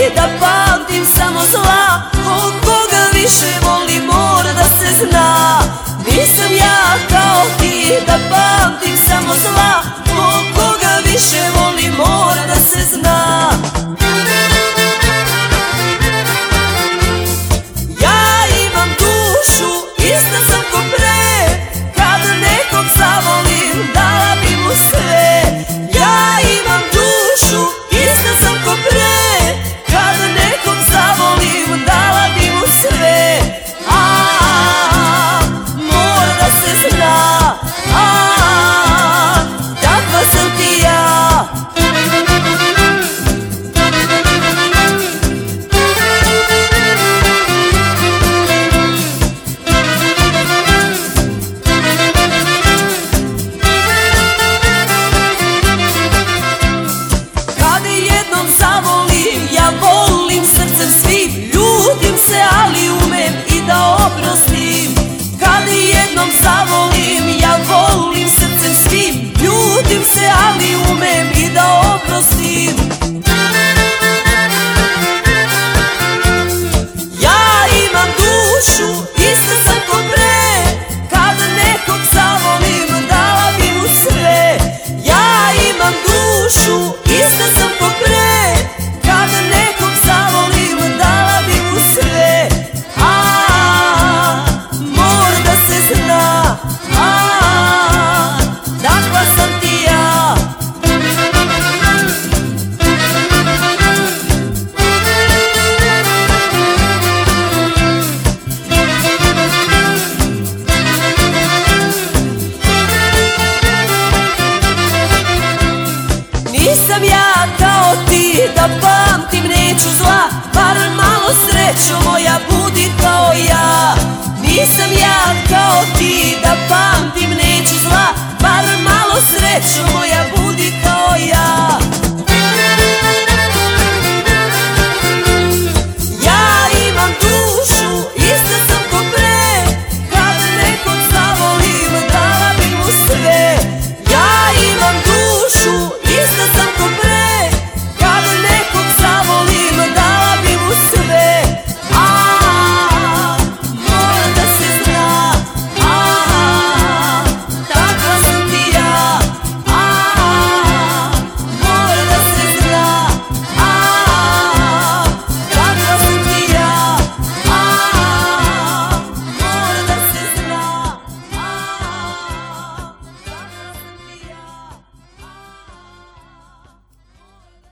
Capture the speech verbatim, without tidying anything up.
da pamtim samo zla. Ko koga više voli mora da se zna. Nisam ja kao ti da pamtim samo zla. Ko koga više voli mora da se zna. Ja imam dušu, ista sam ko pre. Kad nekog zavolim, dala bi mu sve. Ja imam dušu, ista sam ko pre. Kad nekog zavolim, dala bi mu sve. A, mora da se zna. A, takva sam ti ja. Ja volim srcem svim, ljutim se ali umem i da oprostim. Kad jednom zavolim, ja volim srcem svim, ljutim se ali umem i da oprostim. Ja imam dušu, ista sam ko pre. Kad nekog zavolim, dala bi mu sve. Ja imam dušu, ista sam ko pre. Kad nekog zavolim, dala bi mu sve. A, mora da se zna. A, takva sam ti ja. Nisam ja kao ti da pamtim neću zla. Bar malo srećo moja budi kao ja. Nisam ja kao ti da pamtim neću zla. Bar malo srećo moja budi